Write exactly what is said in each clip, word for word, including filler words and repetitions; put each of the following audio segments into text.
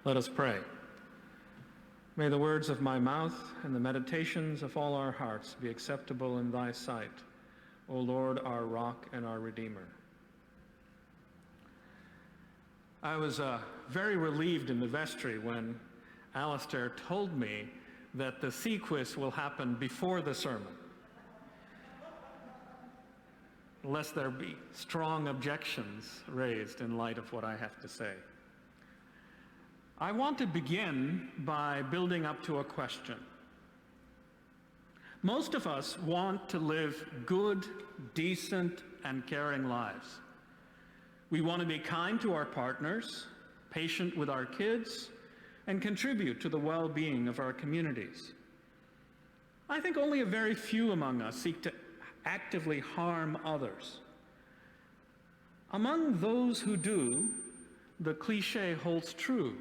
Let us pray. May the words of my mouth and the meditations of all our hearts be acceptable in thy sight, O Lord, our rock and our Redeemer. I was uh, very relieved in the vestry when Alistair told me that the C quiz will happen before the sermon, lest there be strong objections raised in light of what I have to say. I want to begin by building up to a question. Most of us want to live good, decent, and caring lives. We want to be kind to our partners, patient with our kids, and contribute to the well-being of our communities. I think only a very few among us seek to actively harm others. Among those who do, the cliche holds true.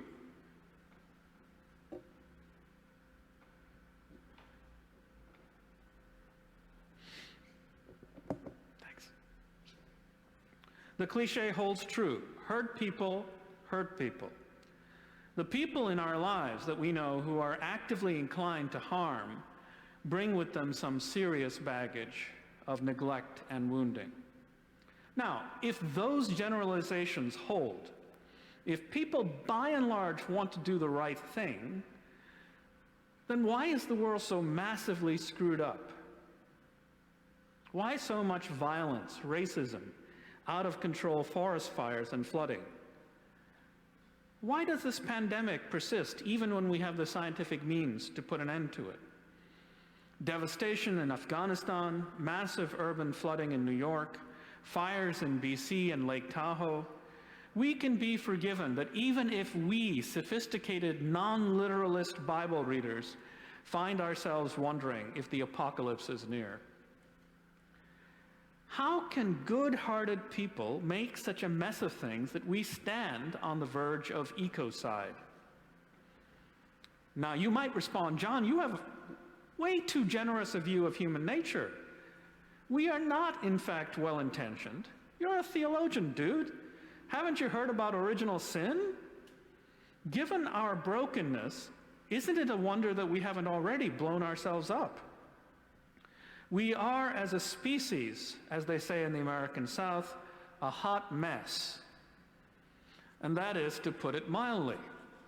Thanks. The cliche holds true. Hurt people, hurt people. The people in our lives that we know who are actively inclined to harm bring with them some serious baggage of neglect and wounding. Now, if those generalizations hold, if people by and large want to do the right thing, then why is the world so massively screwed up? Why so much violence, racism, out of control forest fires and flooding? Why does this pandemic persist even when we have the scientific means to put an end to it? Devastation in Afghanistan, massive urban flooding in New York, fires in B C and Lake Tahoe. We can be forgiven that even if we, sophisticated, non-literalist Bible readers, find ourselves wondering if the apocalypse is near. How can good-hearted people make such a mess of things that we stand on the verge of ecocide? Now, you might respond, John, you have way too generous a view of human nature. We are not, in fact, well-intentioned. You're a theologian, dude. Haven't you heard about original sin? Given our brokenness, isn't it a wonder that we haven't already blown ourselves up? We are, as a species, as they say in the American South, a hot mess. And that is to put it mildly.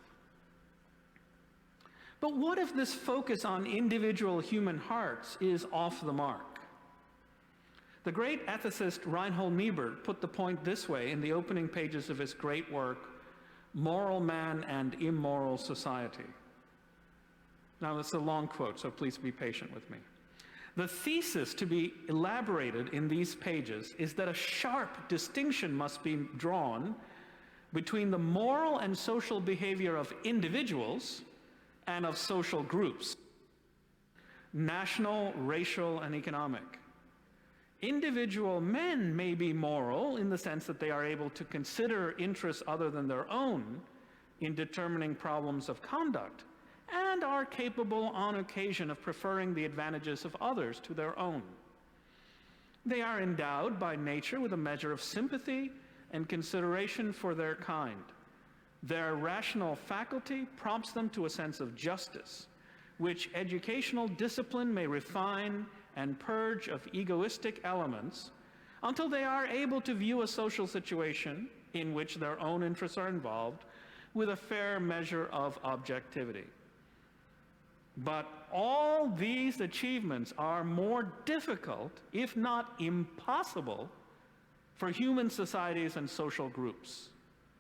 But what if this focus on individual human hearts is off the mark? The great ethicist Reinhold Niebuhr put the point this way in the opening pages of his great work, Moral Man and Immoral Society. Now, that's a long quote, so please be patient with me. The thesis to be elaborated in these pages is that a sharp distinction must be drawn between the moral and social behavior of individuals and of social groups, national, racial, and economic. Individual men may be moral in the sense that they are able to consider interests other than their own in determining problems of conduct, and are capable on occasion of preferring the advantages of others to their own. They are endowed by nature with a measure of sympathy and consideration for their kind. Their rational faculty prompts them to a sense of justice, which educational discipline may refine and purge of egoistic elements until they are able to view a social situation in which their own interests are involved with a fair measure of objectivity. But all these achievements are more difficult, if not impossible, for human societies and social groups.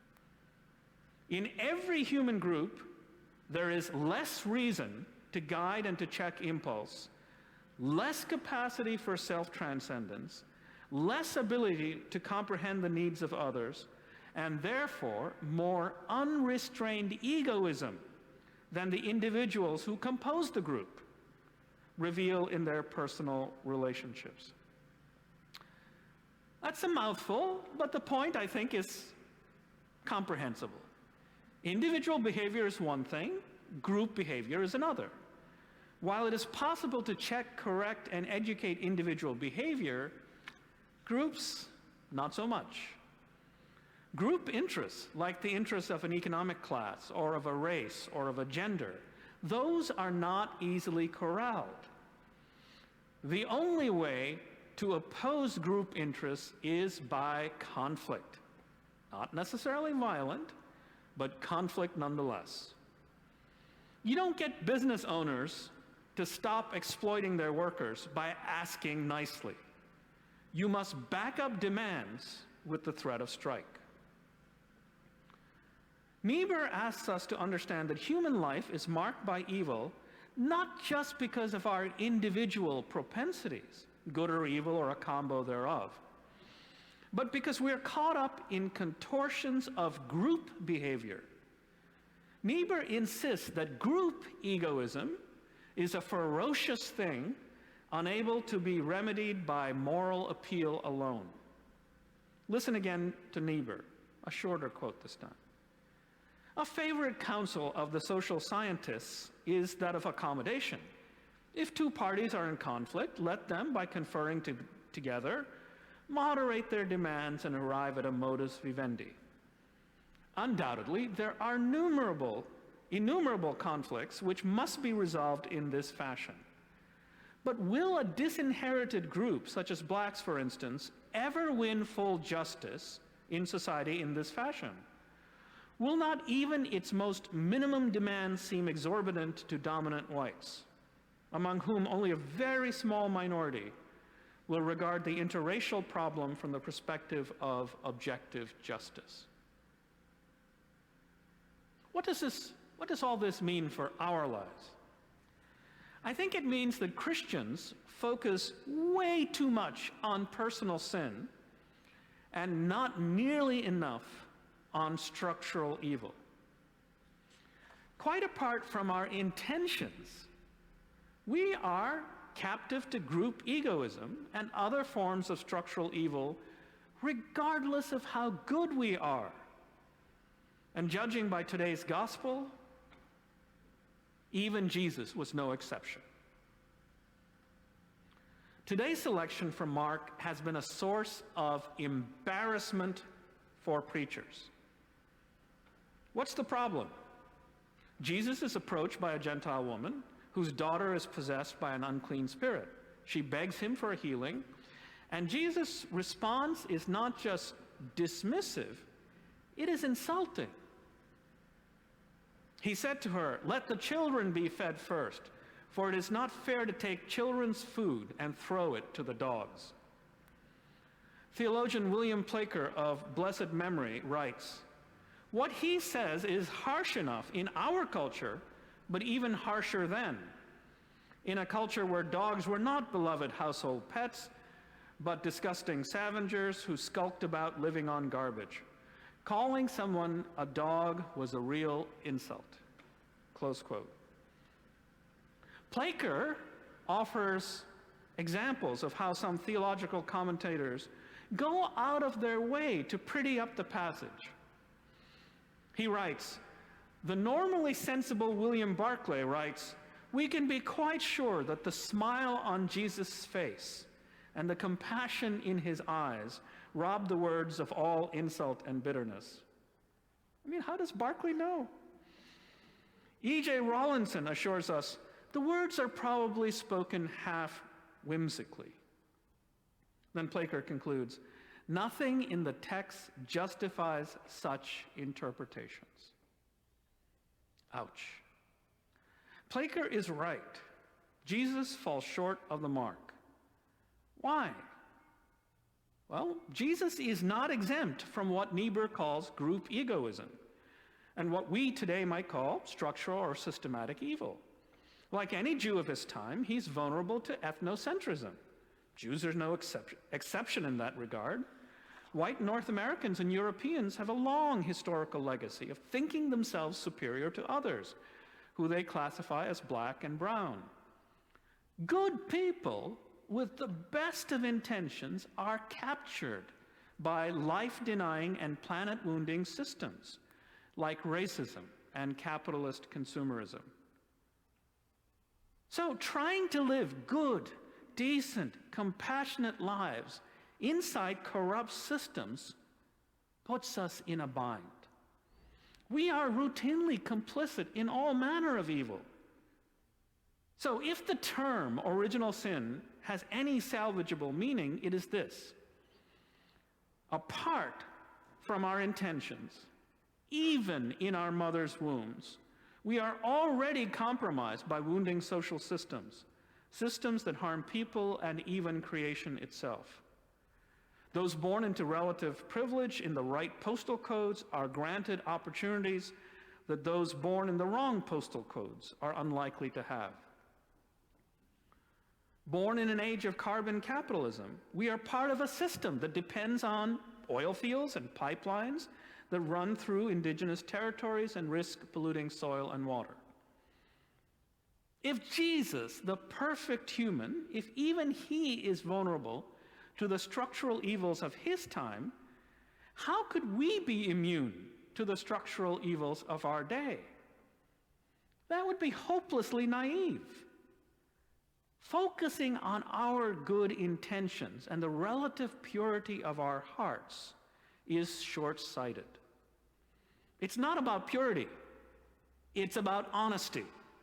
In every human group, there is less reason to guide and to check impulse, less capacity for self-transcendence, less ability to comprehend the needs of others, and therefore more unrestrained egoism than the individuals who compose the group reveal in their personal relationships. That's a mouthful, but the point, I think, is comprehensible. Individual behavior is one thing, group behavior is another. While it is possible to check, correct, and educate individual behavior, groups, not so much. Group interests, like the interests of an economic class or of a race or of a gender, those are not easily corralled. The only way to oppose group interests is by conflict. Not necessarily violent, but conflict nonetheless. You don't get business owners to stop exploiting their workers by asking nicely. You must back up demands with the threat of strike. Niebuhr asks us to understand that human life is marked by evil not just because of our individual propensities, good or evil or a combo thereof, but because we're caught up in contortions of group behavior. Niebuhr insists that group egoism is a ferocious thing unable to be remedied by moral appeal alone. Listen again to Niebuhr, a shorter quote this time. A favorite counsel of the social scientists is that of accommodation. If two parties are in conflict, let them, by conferring to, together, moderate their demands and arrive at a modus vivendi. Undoubtedly, there are innumerable, innumerable conflicts which must be resolved in this fashion. But will a disinherited group, such as blacks for instance, ever win full justice in society in this fashion? Will not even its most minimum demands seem exorbitant to dominant whites, among whom only a very small minority will regard the interracial problem from the perspective of objective justice? What does this, what does all this mean for our lives? I think it means that Christians focus way too much on personal sin and not nearly enough on structural evil. Quite apart from our intentions, we are captive to group egoism and other forms of structural evil, regardless of how good we are. And judging by today's gospel, even Jesus was no exception. Today's selection from Mark has been a source of embarrassment for preachers. What's the problem? Jesus is approached by a Gentile woman whose daughter is possessed by an unclean spirit. She begs him for a healing, and Jesus' response is not just dismissive, it is insulting. He said to her, "Let the children be fed first, for it is not fair to take children's food and throw it to the dogs." Theologian William Plaker of blessed memory writes, "What he says is harsh enough in our culture, but even harsher then, in a culture where dogs were not beloved household pets, but disgusting scavengers who skulked about living on garbage. Calling someone a dog was a real insult." Close quote. Plaker offers examples of how some theological commentators go out of their way to pretty up the passage. He writes, "The normally sensible William Barclay writes, we can be quite sure that the smile on Jesus' face and the compassion in his eyes rob the words of all insult and bitterness." I mean, how does Barclay know? E J Rawlinson assures us, "The words are probably spoken half whimsically." Then Plaker concludes, "Nothing in the text justifies such interpretations." Ouch. Plaker is right. Jesus falls short of the mark. Why? Well, Jesus is not exempt from what Niebuhr calls group egoism, and what we today might call structural or systematic evil. Like any Jew of his time, he's vulnerable to ethnocentrism. Jews are no excep- exception in that regard. White North Americans and Europeans have a long historical legacy of thinking themselves superior to others, who they classify as black and brown. Good people with the best of intentions are captured by life-denying and planet-wounding systems like racism and capitalist consumerism. So trying to live good, decent, compassionate lives inside corrupt systems puts us in a bind. We are routinely complicit in all manner of evil. So if the term original sin has any salvageable meaning, it is this: apart from our intentions, even in our mother's wombs, we are already compromised by wounding social systems, systems that harm people and even creation itself. Those born into relative privilege in the right postal codes are granted opportunities that those born in the wrong postal codes are unlikely to have. Born in an age of carbon capitalism, we are part of a system that depends on oil fields and pipelines that run through indigenous territories and risk polluting soil and water. If Jesus, the perfect human, if even he is vulnerable to the structural evils of his time, how could we be immune to the structural evils of our day? That would be hopelessly naive. Focusing on our good intentions and the relative purity of our hearts is short-sighted. It's not about purity, it's about honesty.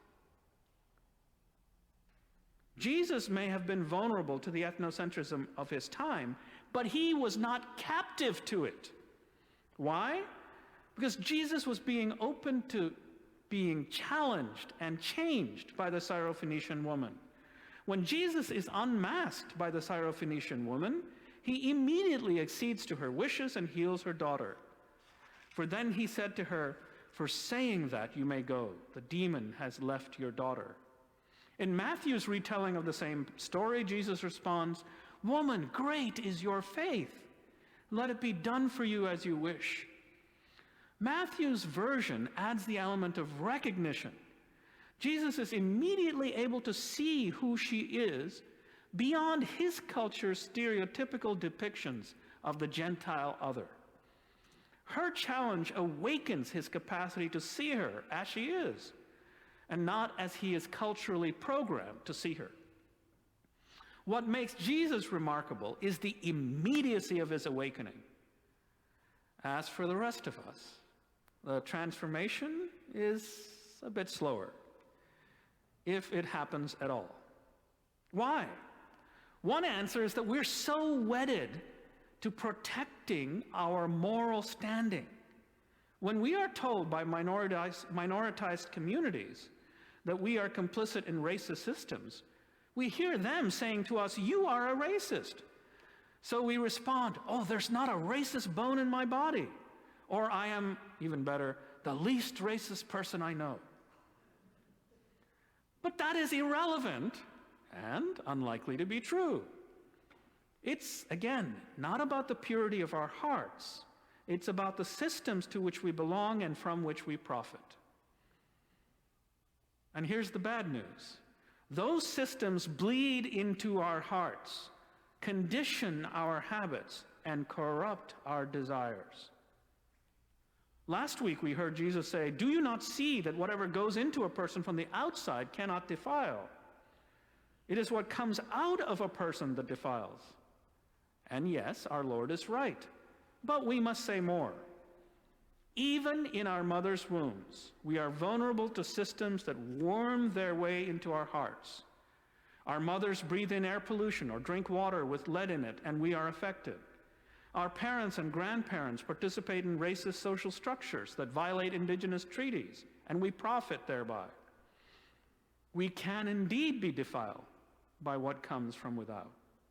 Jesus may have been vulnerable to the ethnocentrism of his time, but he was not captive to it. Why? Because Jesus was being open to being challenged and changed by the Syrophoenician woman. When Jesus is unmasked by the Syrophoenician woman, he immediately accedes to her wishes and heals her daughter. For then he said to her, "For saying that you may go, the demon has left your daughter." In Matthew's retelling of the same story, Jesus responds, "Woman, great is your faith. Let it be done for you as you wish." Matthew's version adds the element of recognition. Jesus is immediately able to see who she is beyond his culture's stereotypical depictions of the Gentile other. Her challenge awakens his capacity to see her as she is, and not as he is culturally programmed to see her. What makes Jesus remarkable is the immediacy of his awakening. As for the rest of us, the transformation is a bit slower, if it happens at all. Why? One answer is that we're so wedded to protecting our moral standing. When we are told by minoritized, minoritized communities that we are complicit in racist systems, we hear them saying to us, "You are a racist." So we respond, "Oh, there's not a racist bone in my body." Or "I am, even better, the least racist person I know." But that is irrelevant and unlikely to be true. It's, again, not about the purity of our hearts. It's about the systems to which we belong and from which we profit. And here's the bad news. Those systems bleed into our hearts, condition our habits, and corrupt our desires. Last week we heard Jesus say, "Do you not see that whatever goes into a person from the outside cannot defile? It is what comes out of a person that defiles." And yes, our Lord is right. But we must say more. Even in our mother's wombs, we are vulnerable to systems that worm their way into our hearts. Our mothers breathe in air pollution or drink water with lead in it, and we are affected. Our parents and grandparents participate in racist social structures that violate indigenous treaties, and we profit thereby. We can indeed be defiled by what comes from without.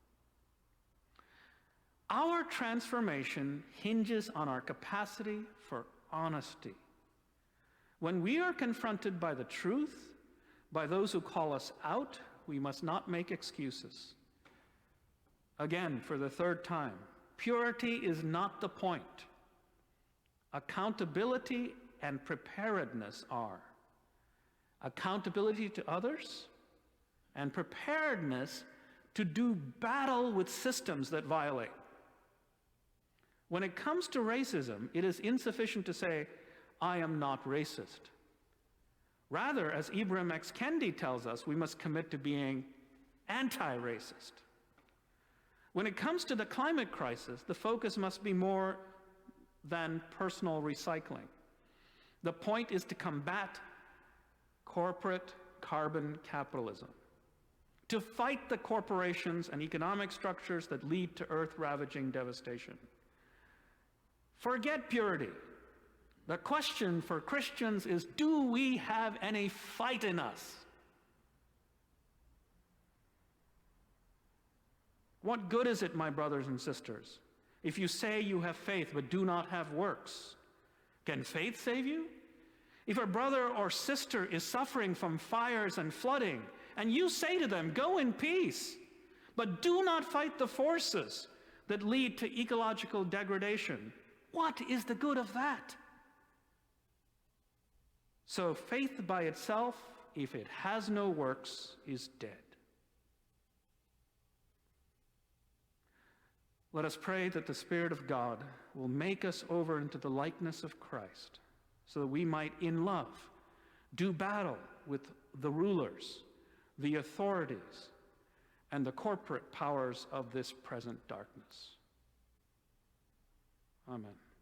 Our transformation hinges on our capacity for honesty. When we are confronted by the truth, by those who call us out, we must not make excuses. Again, for the third time, purity is not the point. Accountability and preparedness are. Accountability to others and preparedness to do battle with systems that violate. When it comes to racism, it is insufficient to say, "I am not racist." Rather, as Ibram X. Kendi tells us, we must commit to being anti-racist. When it comes to the climate crisis, the focus must be more than personal recycling. The point is to combat corporate carbon capitalism, to fight the corporations and economic structures that lead to earth-ravaging devastation. Forget purity. The question for Christians is, do we have any fight in us? What good is it, my brothers and sisters, if you say you have faith but do not have works? Can faith save you? If a brother or sister is suffering from fires and flooding, and you say to them, go in peace, but do not fight the forces that lead to ecological degradation, what is the good of that? So faith by itself, if it has no works, is dead. Let us pray that the Spirit of God will make us over into the likeness of Christ, so that we might, in love, do battle with the rulers, the authorities, and the corporate powers of this present darkness. Amen.